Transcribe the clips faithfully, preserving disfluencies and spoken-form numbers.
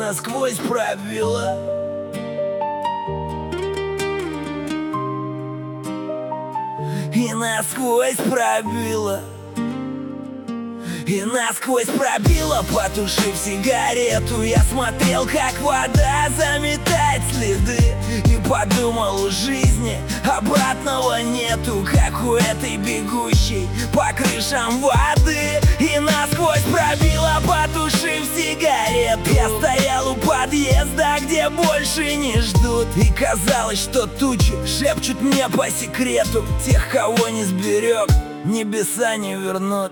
насквозь пробила. И насквозь пробила. И насквозь пробила, потушив сигарету. Я смотрел, как вода заметает следы, и подумал, у жизни обратного нету, как у этой бегущей по крышам воды. И насквозь пробила, потушив сигарету. Я стоял у подъезда, где больше не ждут, и казалось, что тучи шепчут мне по секрету: тех, кого не сберег, небеса не вернут.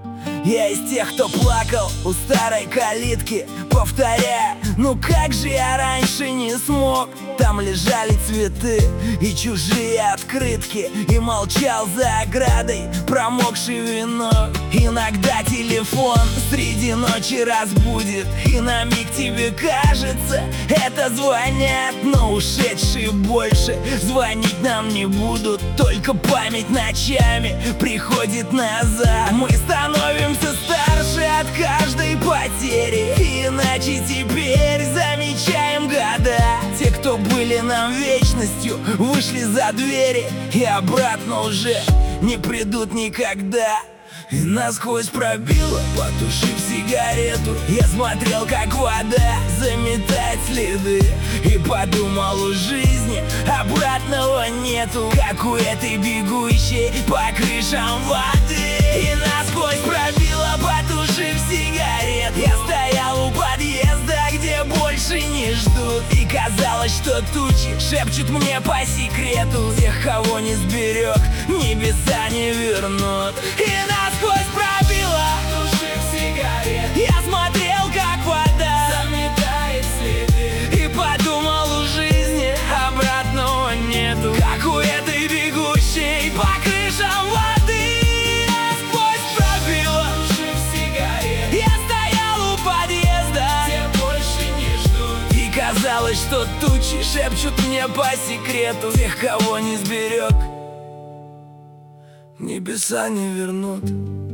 Я из тех, кто плакал у старой калитки, повторяя: ну как же я раньше не смог. Там лежали цветы и чужие открытки, и молчал за оградой промокший венок. Иногда телефон среди ночи разбудит, и на миг тебе кажется, это звонят. Но ушедшие больше звонить нам не будут, только память ночами приходит назад. Мы становимся старше от каждой потери, иначе теперь замечаем года. Те, кто были нам вечностью, вышли за двери и обратно уже не придут никогда. И насквозь пробила, потушив сигарету. Я смотрел, как вода заметает следы, и подумал, у жизни обратного нету, как у этой бегущей по крышам воды. И насквозь пробила, потушив сигарету. Я стоял у подъезда, где больше не ждут, и казалось, что тучи шепчут мне по секрету: тех, кого не сберег, небеса не вернут. И насквозь пробила, потушив сигарету. Я смотрел, как вода заметает следы, и подумал, у жизни обратного нету, как у этой бегущей по крышам воды. Насквозь пробила, потушив сигарету. Я стоял у подъезда, где больше не ждут, и казалось, что тучи шепчут мне по секрету: тех, кого не сберег, небеса не вернут.